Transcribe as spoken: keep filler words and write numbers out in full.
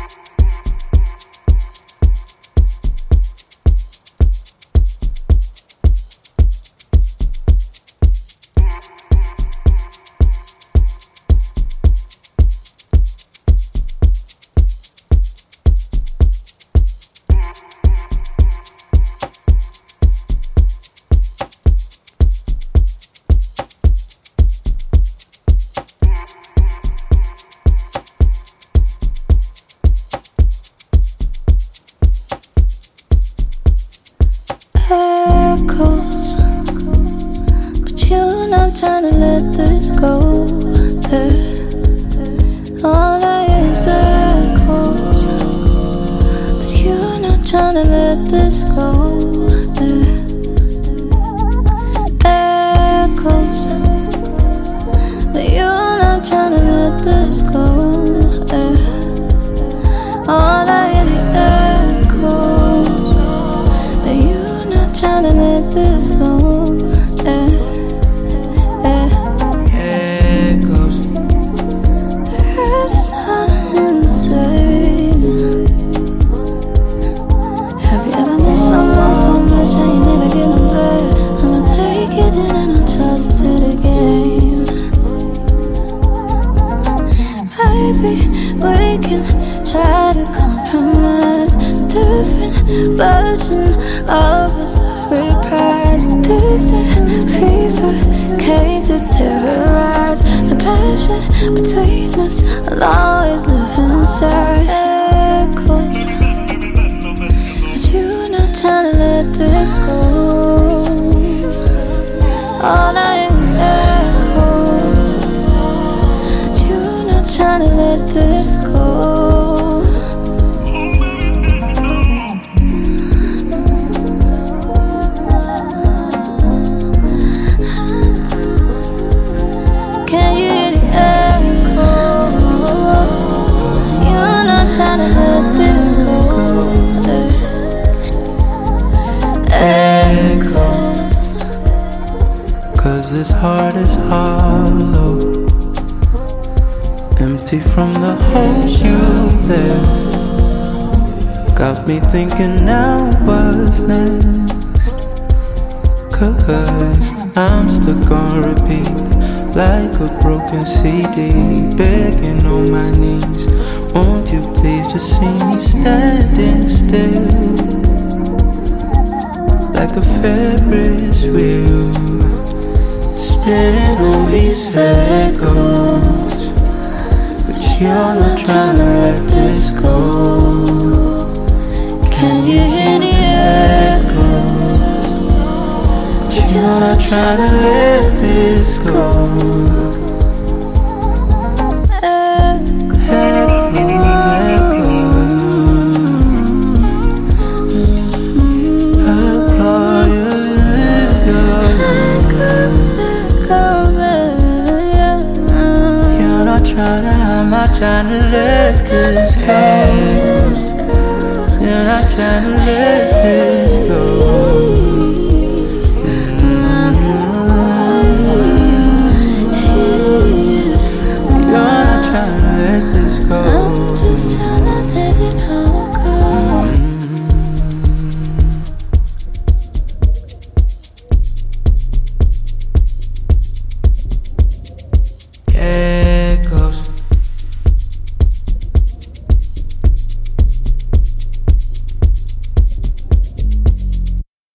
Echoes, but you're not trying to let this go. Yeah. All I hear is echoes, but you're not trying to let this go. Yeah. Echoes, but you're not trying to let this go. Yeah. All I hear is echoes, but you're not trying to let this go. Yeah. Yeah. Echoes. There's nothing insane. Have you ever missed someone so much that you never get them back? I'ma take it in and I'll charge it to the game. Maybe we can try to compromise a different version of us. Reprise distant fever came to terrorize the passion between us. I'll always live inside echoes, but you're not trying to let this go. All I hear is echoes, but you're not trying to let this go. Can you hear the echo? You're not trying to let this go. Echoes. Cause this heart is hollow, empty from the hole you left. Got me thinking now what's next. Cause I'm stuck on repeat, like a broken C D, begging on my knees. Won't you please just see me standing still, like a Ferris wheel, spinning on these echoes, but you're not trying to let this go. Can you hear the echoes? But you're not trying to let this go. I'm not trying to let this go. You're not trying to let this